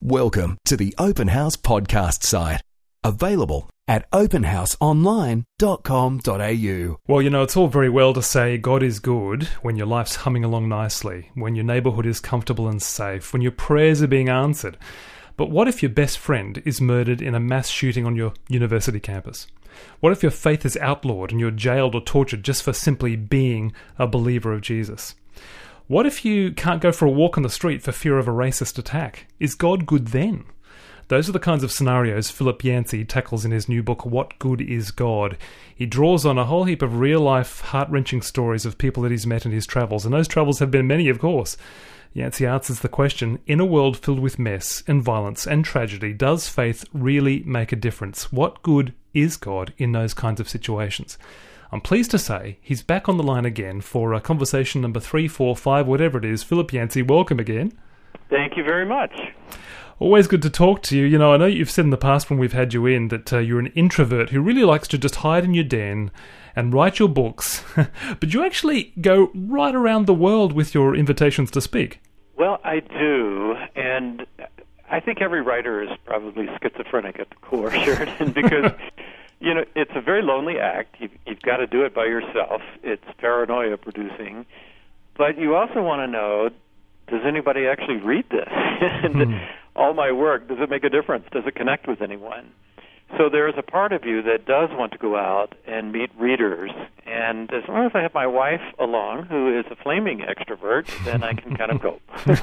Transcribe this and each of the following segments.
Welcome to the Open House podcast site. Available at openhouseonline.com.au. Well, you know, it's all very well to say God is good when your life's humming along nicely, when your neighbourhood is comfortable and safe, when your prayers are being answered. But what if your best friend is murdered in a mass shooting on your university campus? What if your faith is outlawed and you're jailed or tortured just for simply being a believer of Jesus? What if you can't go for a walk on the street for fear of a racist attack? Is God good then? Those are the kinds of scenarios Philip Yancey tackles in his new book, What Good is God? He draws on a whole heap of real-life, heart-wrenching stories of people that he's met in his travels, and those travels have been many, of course. Yancey answers the question, in a world filled with mess and violence and tragedy, does faith really make a difference? What good is God in those kinds of situations? I'm pleased to say he's back on the line again for conversation number 3, 4, 5, whatever it is. Philip Yancey, welcome again. Thank you very much. Always good to talk to you. You know, I know you've said in the past when we've had you in that you're an introvert who really likes to just hide in your den and write your books, but you actually go right around the world with your invitations to speak. Well, I do, and I think every writer is probably schizophrenic at the core, Sheridan, because you know, it's a very lonely act. You've got to do it by yourself. It's paranoia producing. But you also want to know, does anybody actually read this? And all my work, does it make a difference? Does it connect with anyone? So there is a part of you that does want to go out and meet readers. And as long as I have my wife along, who is a flaming extrovert, then I can kind of go.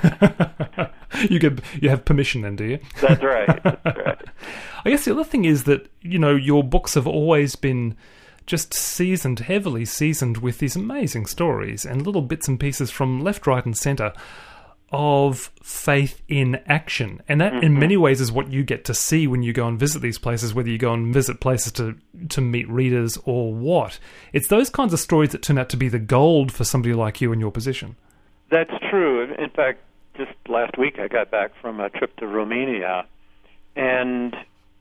You have permission then, do you? That's right. That's right. I guess the other thing is that, you know, your books have always been just heavily seasoned with these amazing stories and little bits and pieces from left, right, and centre of faith in action. And that, in many ways, is what you get to see when you go and visit these places, whether you go and visit places to meet readers or what. It's those kinds of stories that turn out to be the gold for somebody like you in your position. That's true. In fact, just last week I got back from a trip to Romania, and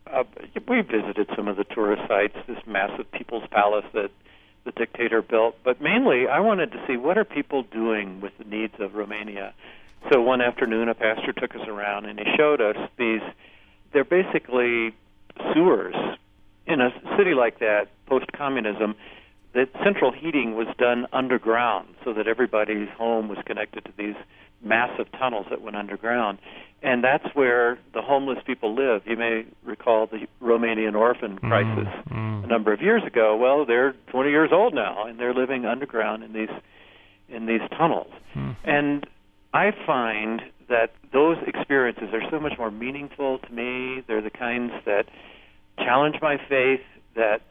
we visited some of the tourist sites, this massive People's Palace that the dictator built. But mainly, I wanted to see what are people doing with the needs of Romania. So one afternoon, a pastor took us around, and he showed us they're basically sewers. In a city like that, post-communism, that central heating was done underground so that everybody's home was connected to these massive tunnels that went underground. And that's where the homeless people live. You may recall the Romanian orphan crisis a number of years ago. Well, they're 20 years old now, and they're living underground in these tunnels. And I find that those experiences are so much more meaningful to me. They're the kinds that challenge my faith, that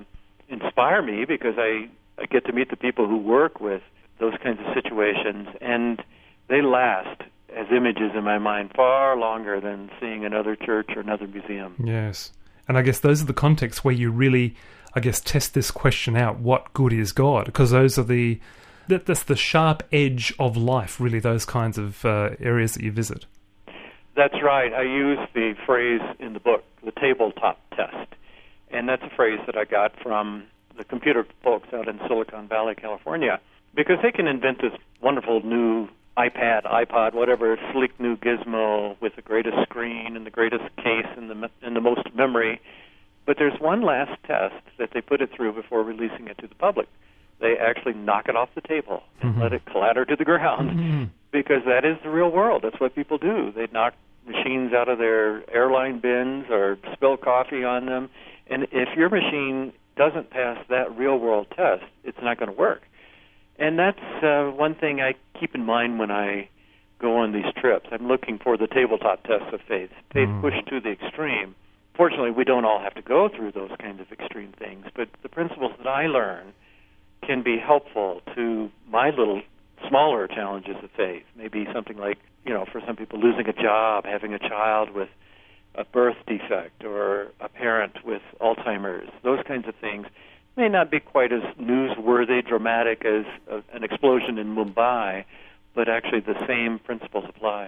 inspire me, because I get to meet the people who work with those kinds of situations, and they last as images in my mind far longer than seeing another church or another museum. Yes. And I guess those are the contexts where you really, test this question out, what good is God? Because those are that's the sharp edge of life, really, those kinds of areas that you visit. That's right. I use the phrase in the book, the tabletop test. And that's a phrase that I got from the computer folks out in Silicon Valley, California, because they can invent this wonderful new iPad, iPod, whatever, sleek new gizmo with the greatest screen and the greatest case and the most memory. But there's one last test that they put it through before releasing it to the public. They actually knock it off the table and let it clatter to the ground, because that is the real world. That's what people do. They knock machines out of their airline bins or spill coffee on them. And if your machine doesn't pass that real-world test, it's not going to work. And that's one thing I keep in mind when I go on these trips. I'm looking for the tabletop tests of faith, faith pushed to the extreme. Fortunately, we don't all have to go through those kinds of extreme things, but the principles that I learn can be helpful to my little smaller challenges of faith. Maybe something like, for some people, losing a job, having a child with a birth defect, or a parent with Alzheimer's. Those kinds of things may not be quite as newsworthy, dramatic as an explosion in Mumbai, but actually the same principles apply.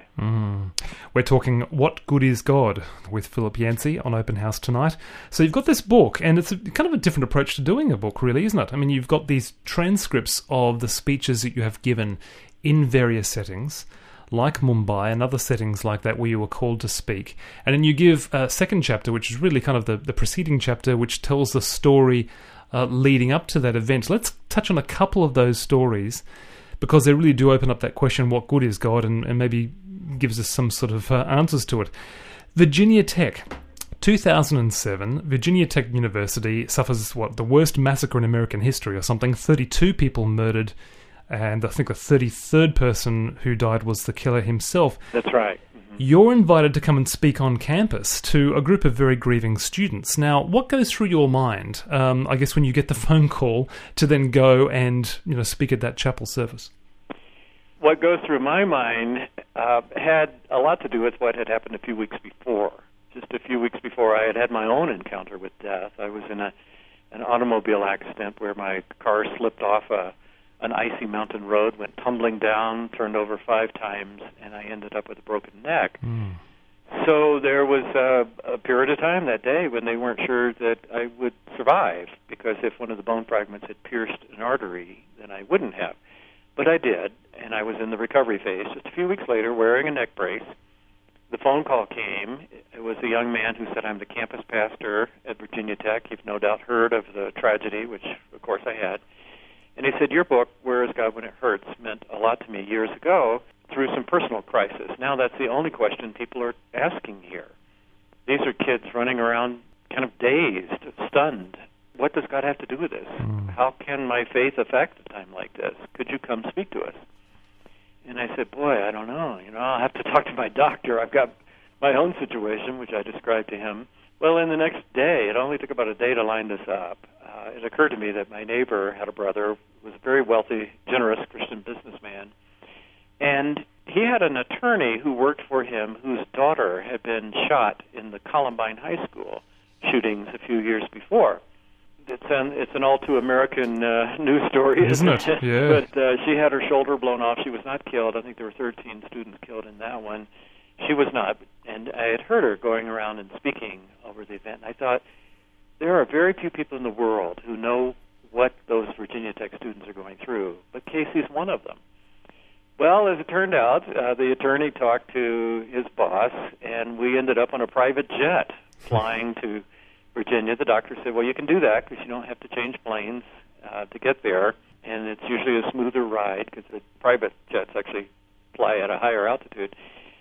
We're talking What Good is God with Philip Yancey on Open House tonight. So you've got this book, and it's kind of a different approach to doing a book, really, isn't it? I mean, you've got these transcripts of the speeches that you have given in various settings. like Mumbai and other settings like that where you were called to speak. And then you give a second chapter, which is really kind of the preceding chapter, which tells the story leading up to that event. Let's touch on a couple of those stories, because they really do open up that question, what good is God, and maybe gives us some sort of answers to it. Virginia Tech. 2007, Virginia Tech University suffers the worst massacre in American history or something. 32 people murdered, and I think the 33rd person who died was the killer himself. That's right. Mm-hmm. You're invited to come and speak on campus to a group of very grieving students. Now, what goes through your mind, I guess, when you get the phone call to then go and speak at that chapel service? What goes through my mind had a lot to do with what had happened a few weeks before. Just a few weeks before, I had my own encounter with death. I was in an automobile accident where my car slipped off an icy mountain road, went tumbling down, turned over 5 times, and I ended up with a broken neck. So there was a period of time that day when they weren't sure that I would survive, because if one of the bone fragments had pierced an artery, then I wouldn't have. But I did, and I was in the recovery phase. Just a few weeks later, wearing a neck brace, the phone call came. It was a young man who said, "I'm the campus pastor at Virginia Tech. You've no doubt heard of the tragedy," which, of course, I had. And he said, "Your book, Where is God When It Hurts, meant a lot to me years ago through some personal crisis. Now that's the only question people are asking here. These are kids running around kind of dazed, stunned. What does God have to do with this? How can my faith affect a time like this? Could you come speak to us?" And I said, "Boy, I don't know. I'll have to talk to my doctor. I've got my own situation," which I described to him. Well, in the next day, it only took about a day to line this up. It occurred to me that my neighbor had a brother, was a very wealthy, generous Christian businessman, and he had an attorney who worked for him whose daughter had been shot in the Columbine High School shootings a few years before. It's an all-too-American news story, isn't it? Yeah. But she had her shoulder blown off. She was not killed. I think there were 13 students killed in that one. She was not. And I had heard her going around and speaking over the event. And I thought, there are very few people in the world who know what those Virginia Tech students are going through, but Casey's one of them. Well, as it turned out, the attorney talked to his boss, and we ended up on a private jet flying to Virginia. The doctor said, "Well, you can do that because you don't have to change planes to get there, and it's usually a smoother ride because the private jets actually fly at a higher altitude."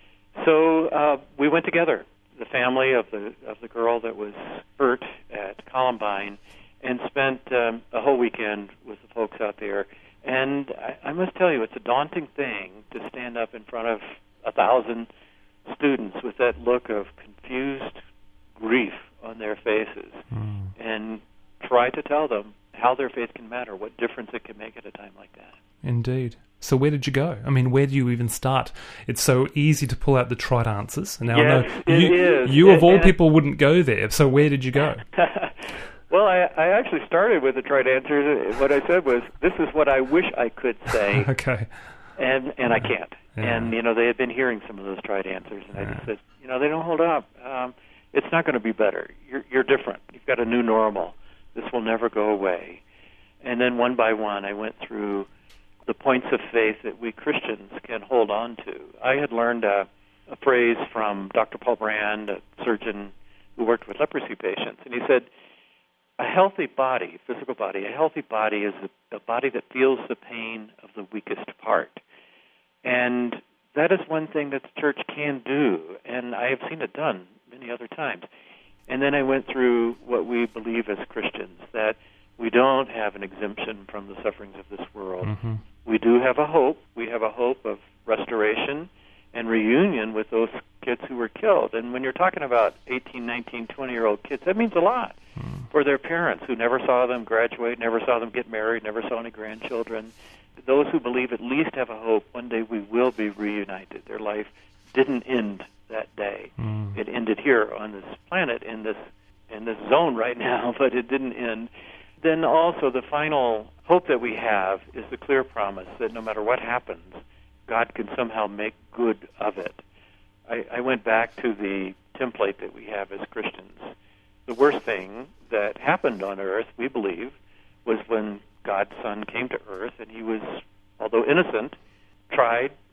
So we went together, the family of the girl that was hurt at Columbine, and spent a whole weekend with the folks out there. And I must tell you, it's a daunting thing to stand up in front of 1,000 students with that look of confused grief on their faces and try to tell them how their faith can matter, what difference it can make at a time like that. Indeed. So where did you go? I mean, where do you even start? It's so easy to pull out the trite answers. Now, yes, I know you of all people wouldn't go there. So where did you go? Well, I actually started with the trite answer. What I said was, this is what I wish I could say. Okay. And I can't. Yeah. And, they had been hearing some of those trite answers. And I just said, they don't hold up. It's not going to be better. You're different. You've got a new normal. This will never go away. And then one by one, I went through the points of faith that we Christians can hold on to. I had learned a phrase from Dr. Paul Brand, a surgeon who worked with leprosy patients, and he said, a healthy body, physical body, a healthy body is a body that feels the pain of the weakest part. And that is one thing that the church can do, and I have seen it done many other times. And then I went through what we believe as Christians, that we don't have an exemption from the sufferings of this world. Mm-hmm. We do have a hope. We have a hope of restoration and reunion with those kids who were killed. And when you're talking about 18, 19, 20-year-old kids, that means a lot for their parents who never saw them graduate, never saw them get married, never saw any grandchildren. Those who believe at least have a hope one day we will be reunited. Their life didn't end that day. It ended here on this planet, in this zone right now, but it didn't end. Then also the final hope that we have is the clear promise that no matter what happens, God can somehow make good of it. I went back to the template that we have as Christians. The worst thing that happened on earth, we believe, was when God's Son came to earth, and he was, although innocent, tried,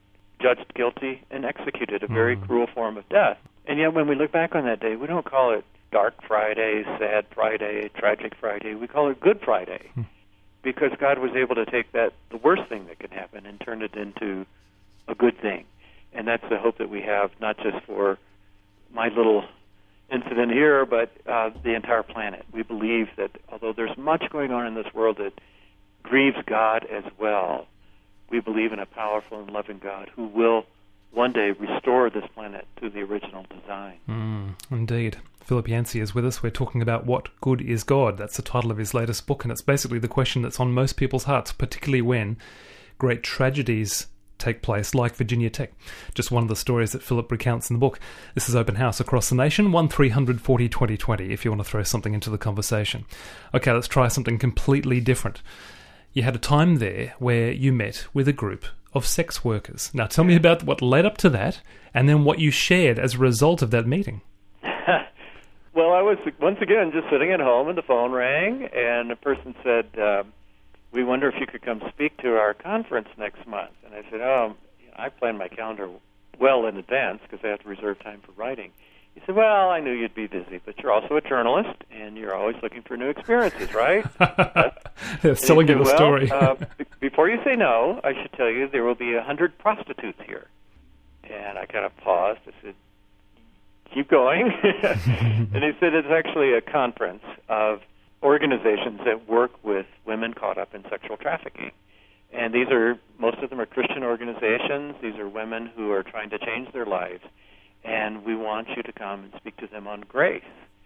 judged guilty and executed, a very cruel form of death. And yet when we look back on that day, we don't call it Dark Friday, Sad Friday, Tragic Friday. We call it Good Friday because God was able to take the worst thing that could happen and turn it into a good thing. And that's the hope that we have, not just for my little incident here, but the entire planet. We believe that although there's much going on in this world that grieves God as well, we believe in a powerful and loving God who will one day restore this planet to the original design. Indeed. Philip Yancey is with us. We're talking about What Good is God? That's the title of his latest book, and it's basically the question that's on most people's hearts, particularly when great tragedies take place, like Virginia Tech. Just one of the stories that Philip recounts in the book. This is Open House across the nation, 1340 2020, if you want to throw something into the conversation. Okay, let's try something completely different. You had a time there where you met with a group of sex workers. Now tell me about what led up to that, and then what you shared as a result of that meeting. Well, I was, once again, just sitting at home, and the phone rang, and a person said, we wonder if you could come speak to our conference next month. And I said, I plan my calendar well in advance because I have to reserve time for writing. He said, well, I knew you'd be busy, but you're also a journalist, and you're always looking for new experiences, right? Selling you the story. Before you say no, I should tell you there will be 100 prostitutes here. And I kind of paused. I said, keep going. And he said it's actually a conference of organizations that work with women caught up in sexual trafficking. And most of them are Christian organizations. These are women who are trying to change their lives. And we want you to come and speak to them on grace.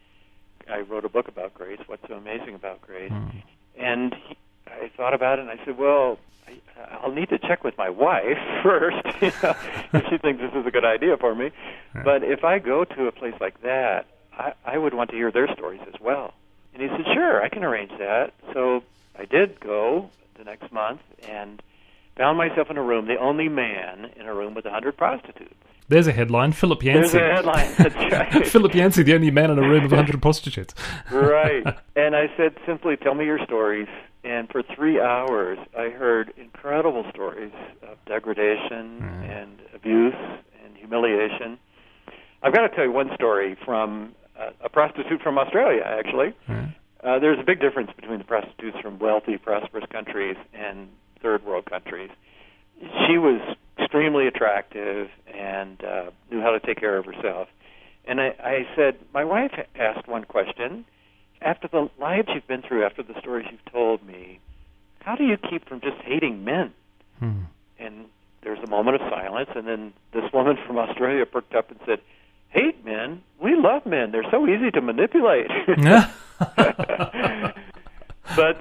I wrote a book about grace, What's So Amazing About Grace. And I thought about it, and I said, well, I'll need to check with my wife first, if she thinks this is a good idea for me. But if I go to a place like that, I would want to hear their stories as well. And he said, sure, I can arrange that. So I did go the next month and found myself in a room, the only man in a room with 100 prostitutes. There's a headline, Philip Yancey. There's a headline, that's right. Philip Yancey, the only man in a room of 100 prostitutes. Right. And I said, simply, tell me your stories. And for 3 hours, I heard incredible stories of degradation and abuse and humiliation. I've got to tell you one story from a prostitute from Australia, actually. There's a big difference between the prostitutes from wealthy, prosperous countries and third world countries. She was extremely attractive and knew how to take care of herself. And I said, my wife asked one question. After the lives you've been through, after the stories you've told me, how do you keep from just hating men? And there's a moment of silence, and then this woman from Australia perked up and said, hate men? We love men. They're so easy to manipulate. But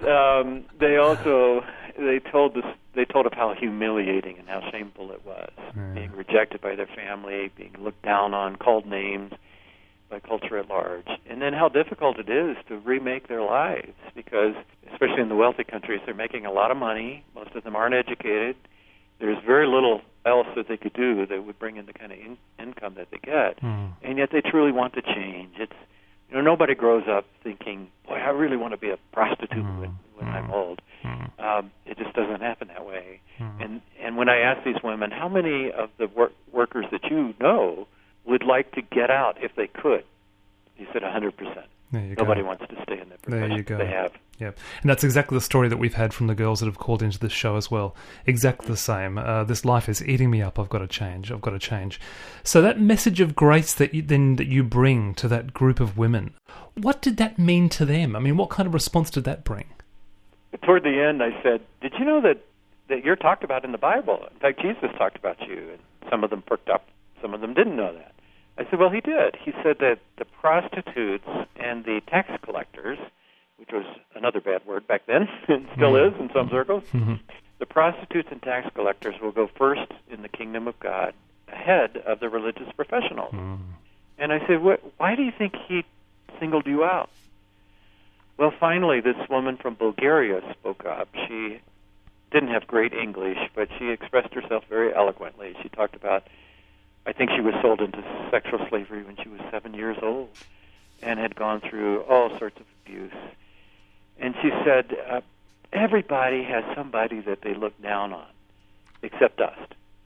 they told of how humiliating and how shameful it was, being rejected by their family, being looked down on, called names by culture at large, and then how difficult it is to remake their lives because, especially in the wealthy countries, they're making a lot of money. Most of them aren't educated. There's very little else that they could do that would bring in the kind of income that they get, and yet they truly want to change. It's nobody grows up thinking, boy, I really want to be a prostitute when I'm old. It just doesn't happen that way. And when I ask these women, how many of the workers that you know would like to get out if they could? He said 100%. Nobody wants to stay in that profession. There you go. They have. Yeah, and that's exactly the story that we've had from the girls that have called into this show as well. Exactly the same. This life is eating me up. I've got to change. I've got to change. So that message of grace that you bring to that group of women, what did that mean to them? I mean, what kind of response did that bring? Toward the end, I said, did you know that you're talked about in the Bible? In fact, Jesus talked about you, and some of them perked up. Some of them didn't know that. I said, well, he did. He said that the prostitutes and the tax collectors, which was another bad word back then, and still is in some circles, the prostitutes and tax collectors will go first in the kingdom of God ahead of the religious professionals. And I said, why do you think he singled you out? Well, finally, this woman from Bulgaria spoke up. She didn't have great English, but she expressed herself very eloquently. She talked about, I think she was sold into sexual slavery when she was 7 years old and had gone through all sorts of abuse. And she said, everybody has somebody that they look down on, except us.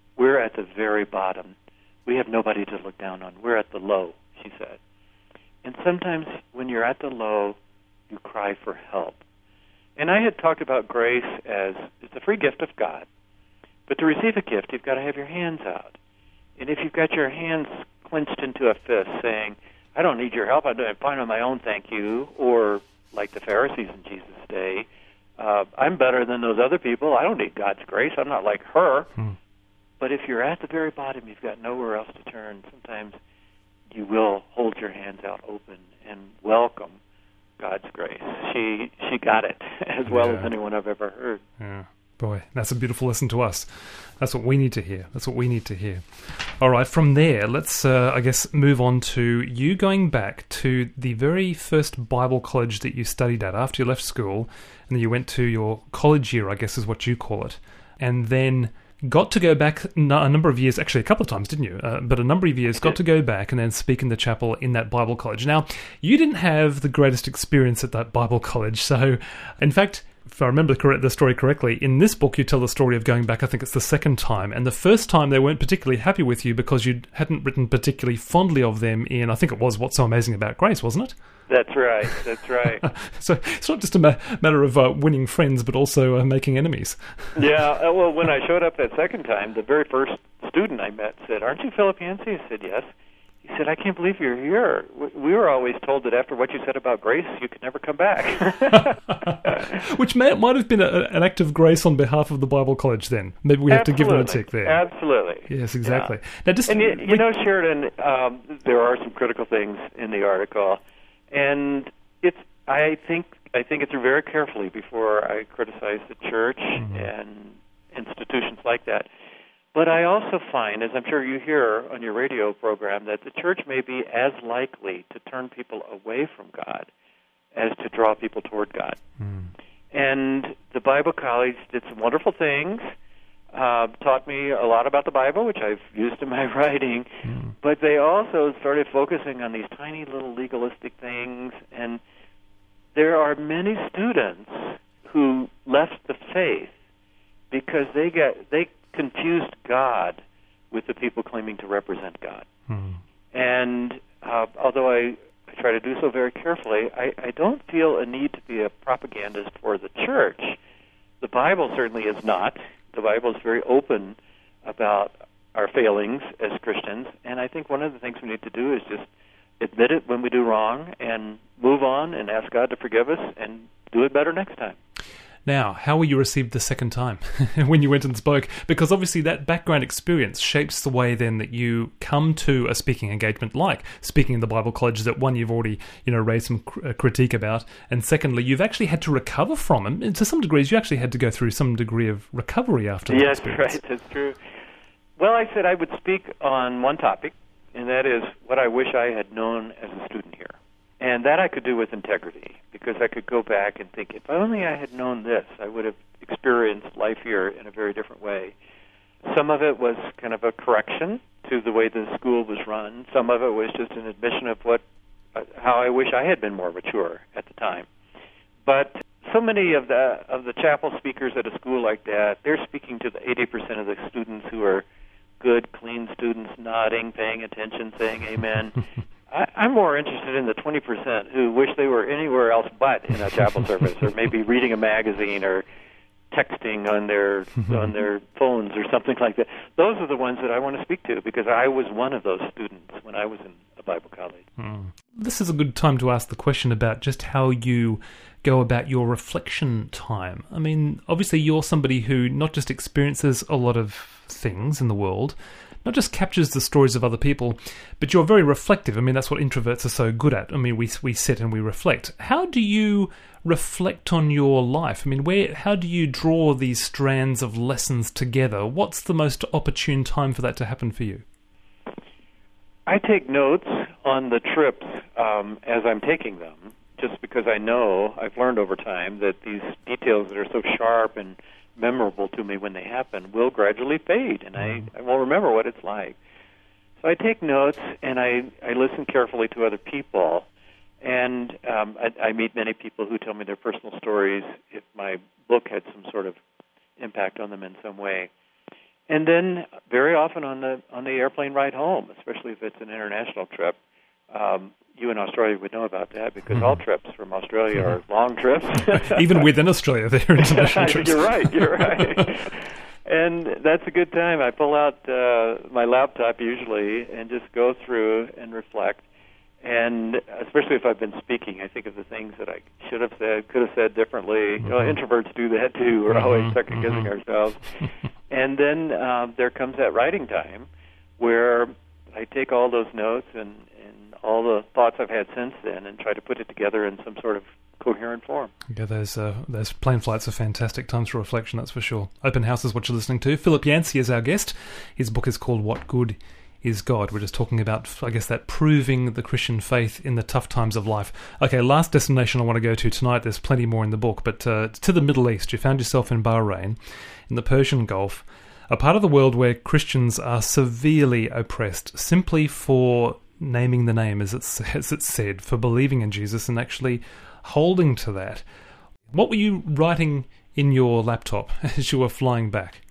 We're at the very bottom. We have nobody to look down on. We're at the low, she said. And sometimes when you're at the low, you cry for help. And I had talked about grace as it's a free gift of God. But to receive a gift, you've got to have your hands out. And if you've got your hands clenched into a fist saying, I don't need your help, I'm doing fine on my own, thank you, or like the Pharisees in Jesus' day, I'm better than those other people, I don't need God's grace, I'm not like her. But if you're at the very bottom, you've got nowhere else to turn. Sometimes you will hold your hands out open and welcome God's grace. She got it as well as anyone I've ever heard. Yeah. Boy, that's a beautiful lesson to us. That's what we need to hear. That's what we need to hear. All right, from there, let's, I guess, move on to you going back to the very first Bible college that you studied at after you left school, and then you went to your college year, I guess is what you call it, and then got to go back a number of years, actually a couple of times, didn't you? But a number of years, got to go back and then speak in the chapel in that Bible college. Now, you didn't have the greatest experience at that Bible college, so, in fact, if I remember the story correctly, in this book you tell the story of going back, I think it's the second time, and the first time they weren't particularly happy with you because you hadn't written particularly fondly of them in, I think it was What's So Amazing About Grace, wasn't it? That's right, that's right. So it's not just a matter of winning friends, but also making enemies. Yeah, well, when I showed up that second time, the very first student I met said, "Aren't you Philip Yancey?" I said, "Yes." He said, "I can't believe you're here. We were always told that after what you said about grace, you could never come back." Which might have been an act of grace on behalf of the Bible College then. Maybe we have to give them a tick there. Absolutely. Yes, exactly. Yeah. Now, and you know, Sheridan, there are some critical things in the article, and I think it through very carefully before I criticize the church and institutions like that. But I also find, as I'm sure you hear on your radio program, that the church may be as likely to turn people away from God as to draw people toward God. And the Bible College did some wonderful things, taught me a lot about the Bible, which I've used in my writing, but they also started focusing on these tiny little legalistic things, and there are many students who left the faith because they confused God with the people claiming to represent God. And although I try to do so very carefully, I don't feel a need to be a propagandist for the church. The Bible certainly is not. The Bible is very open about our failings as Christians, and I think one of the things we need to do is just admit it when we do wrong and move on and ask God to forgive us and do it better next time. Now, how were you received the second time when you went and spoke? Because obviously that background experience shapes the way then that you come to a speaking engagement like speaking in the Bible College that, one, you've already raised some critique about, and secondly, you've actually had to recover from them. And to some degrees, you actually had to go through some degree of recovery after that experience. Yes, right, that's true. Well, I said I would speak on one topic, and that is what I wish I had known as a student here. And that I could do with integrity, because I could go back and think, if only I had known this, I would have experienced life here in a very different way. Some of it was kind of a correction to the way the school was run. Some of it was just an admission of how I wish I had been more mature at the time. But so many of the chapel speakers at a school like that, they're speaking to the 80% of the students who are good, clean students, nodding, paying attention, saying amen. I'm more interested in the 20% who wish they were anywhere else but in a chapel service, or maybe reading a magazine or texting on their phones or something like that. Those are the ones that I want to speak to, because I was one of those students when I was in a Bible college. This is a good time to ask the question about just how you go about your reflection time. I mean, obviously you're somebody who not just experiences a lot of things in the world, not just captures the stories of other people, but you're very reflective. I mean, that's what introverts are so good at. I mean, we sit and we reflect. How do you reflect on your life? I mean, how do you draw these strands of lessons together? What's the most opportune time for that to happen for you? I take notes on the trips as I'm taking them, just because I know, I've learned over time, that these details that are so sharp and memorable to me when they happen will gradually fade, and I won't remember what it's like. So I take notes, and I listen carefully to other people, and I meet many people who tell me their personal stories if my book had some sort of impact on them in some way. And then very often on the airplane ride home, especially if it's an international trip, you in Australia would know about that because all trips from Australia are long trips. Even within Australia, they're international trips. You're right. And that's a good time. I pull out my laptop usually and just go through and reflect. And especially if I've been speaking, I think of the things that I should have said, could have said differently. You know, introverts do that too. We're always second-guessing ourselves. And then there comes that writing time where I take all those notes and all the thoughts I've had since then and try to put it together in some sort of coherent form. Yeah, those plane flights are fantastic times for reflection, that's for sure. Open House is what you're listening to. Philip Yancey is our guest. His book is called What Good is God? We're just talking about, I guess, that proving the Christian faith in the tough times of life. Okay, last destination I want to go to tonight. There's plenty more in the book, but to the Middle East. You found yourself in Bahrain, in the Persian Gulf, a part of the world where Christians are severely oppressed simply for naming the name, as it's said, for believing in Jesus and actually holding to that. What were you writing in your laptop as you were flying back?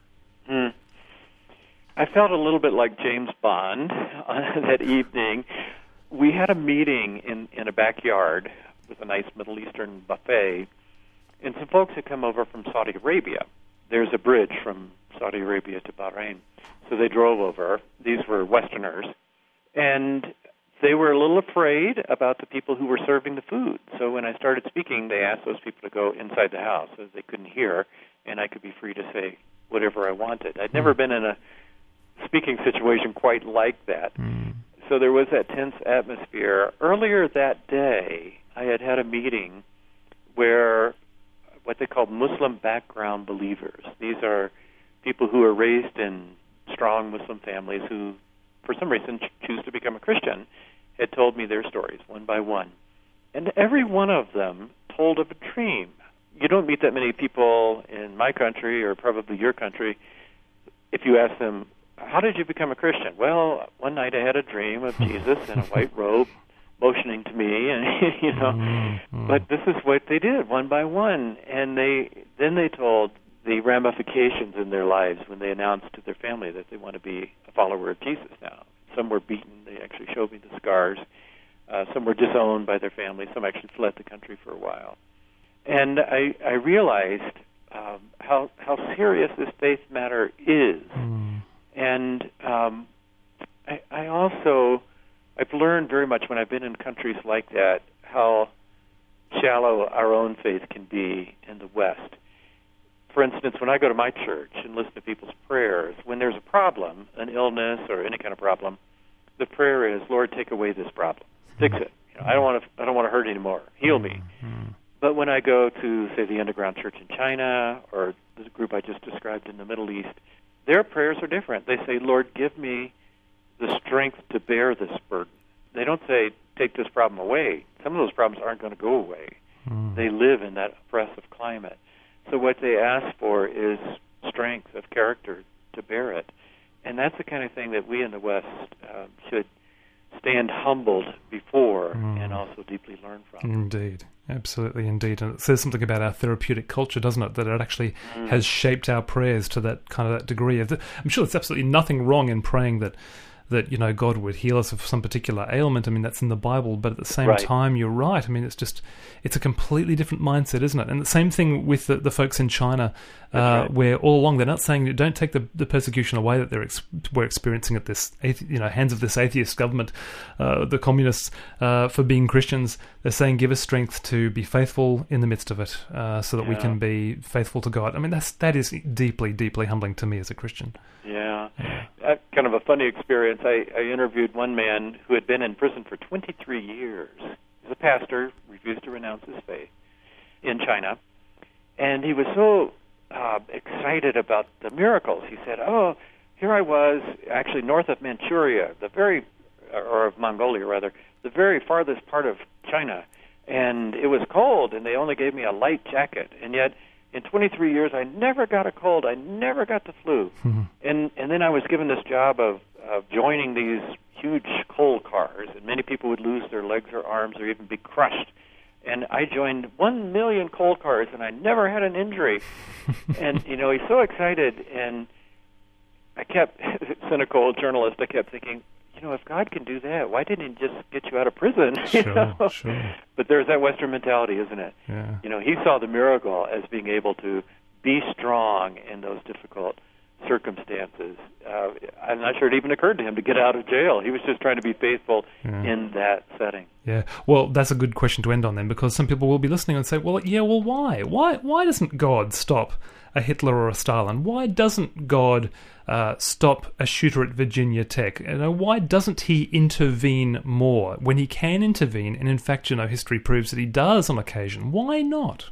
I felt a little bit like James Bond that evening. We had a meeting in a backyard with a nice Middle Eastern buffet, and some folks had come over from Saudi Arabia. There's a bridge from Saudi Arabia to Bahrain. So they drove over. These were Westerners. And they were a little afraid about the people who were serving the food. So when I started speaking, they asked those people to go inside the house so they couldn't hear, and I could be free to say whatever I wanted. I'd never been in a speaking situation quite like that. So there was that tense atmosphere. Earlier that day, I had a meeting where what they call Muslim background believers. These are people who are raised in strong Muslim families who, for some reason, choose to become a Christian, had told me their stories one by one. And every one of them told of a dream. You don't meet that many people in my country or probably your country. If you ask them, how did you become a Christian? Well, one night I had a dream of Jesus in a white robe motioning to me, and But this is what they did one by one, and they told the ramifications in their lives when they announced to their family that they want to be a follower of Jesus now. Some were beaten; they actually showed me the scars. Some were disowned by their family. Some actually fled the country for a while, and I realized how serious this faith matter is. And I've learned very much when I've been in countries like that how shallow our own faith can be in the West. For instance, when I go to my church and listen to people's prayers, when there's a problem, an illness or any kind of problem, the prayer is, Lord, take away this problem. Fix it. I don't want to hurt anymore. Heal me. But when I go to, say, the Underground Church in China or the group I just described in the Middle East, their prayers are different. They say, Lord, give me the strength to bear this burden. They don't say, take this problem away. Some of those problems aren't going to go away. They live in that oppressive climate. So what they ask for is strength of character to bear it. And that's the kind of thing that we in the West should stand humbled before and also deeply learn from. Indeed. Absolutely, indeed. And it says something about our therapeutic culture, doesn't it? That it actually has shaped our prayers to that kind of that degree. I'm sure there's absolutely nothing wrong in praying that God would heal us of some particular ailment. I mean, that's in the Bible, but at the same time, you're right. I mean, it's a completely different mindset, isn't it? And the same thing with the folks in China, where all along they're not saying don't take the persecution away that we're experiencing at this, hands of this atheist government, the communists, for being Christians. They're saying give us strength to be faithful in the midst of it, so that we can be faithful to God. I mean, that is deeply, deeply humbling to me as a Christian. Yeah. Kind of a funny experience. I interviewed one man who had been in prison for 23 years. He's a pastor, refused to renounce his faith in China. And he was so excited about the miracles. He said, here I was, actually north of Manchuria, or of Mongolia rather, the very farthest part of China. And it was cold, and they only gave me a light jacket. And yet, in 23 years, I never got a cold. I never got the flu. And then I was given this job of joining these huge coal cars, and many people would lose their legs or arms or even be crushed. And I joined 1 million coal cars, and I never had an injury. And, he's so excited. And cynical journalist, I kept thinking, if God can do that, why didn't He just get you out of prison? Sure. But there's that Western mentality, isn't it? Yeah. He saw the miracle as being able to be strong in those difficult circumstances. I'm not sure it even occurred to him to get out of jail. He was just trying to be faithful in that setting. Yeah. Well, that's a good question to end on then, because some people will be listening and say, why? Why doesn't God stop a Hitler or a Stalin? Why doesn't God stop a shooter at Virginia Tech? Why doesn't He intervene more when He can intervene? And in fact, history proves that He does on occasion. Why not?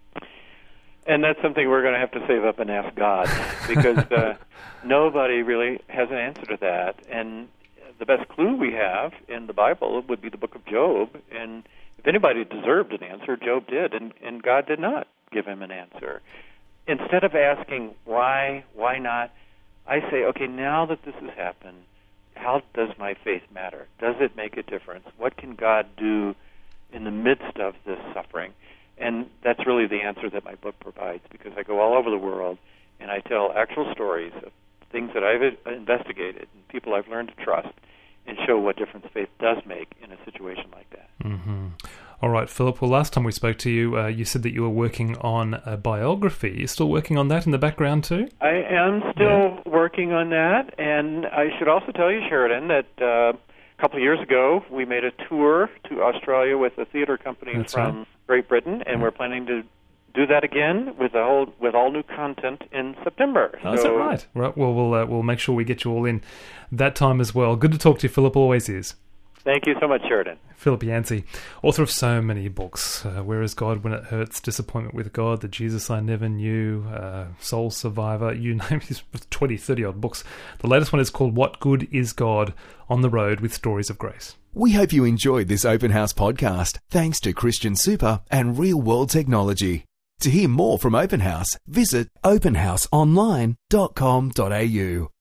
And that's something we're going to have to save up and ask God, because nobody really has an answer to that. And the best clue we have in the Bible would be the book of Job. And if anybody deserved an answer, Job did, and God did not give him an answer. Instead of asking why not, I say, okay, now that this has happened, how does my faith matter? Does it make a difference? What can God do in the midst of this suffering? And that's really the answer that my book provides, because I go all over the world and I tell actual stories of things that I've investigated and people I've learned to trust, and show what difference faith does make in a situation like that. Mm-hmm. All right, Philip. Well, last time we spoke to you, you said that you were working on a biography. You're still working on that in the background too? I am still working on that, and I should also tell you, Sheridan, that a couple of years ago we made a tour to Australia with a theater company from Great Britain, and we're planning to do that again with all new content in September. Oh, is that right? Right. Well, we'll make sure we get you all in that time as well. Good to talk to you, Philip. Always is. Thank you so much, Sheridan. Philip Yancey, author of so many books. Where is God When It Hurts? Disappointment with God, The Jesus I Never Knew, Soul Survivor, you name it, 20, 30-odd books. The latest one is called What Good Is God? On the Road with Stories of Grace. We hope you enjoyed this Open House podcast, thanks to Christian Super and Real World Technology. To hear more from Open House, visit openhouseonline.com.au.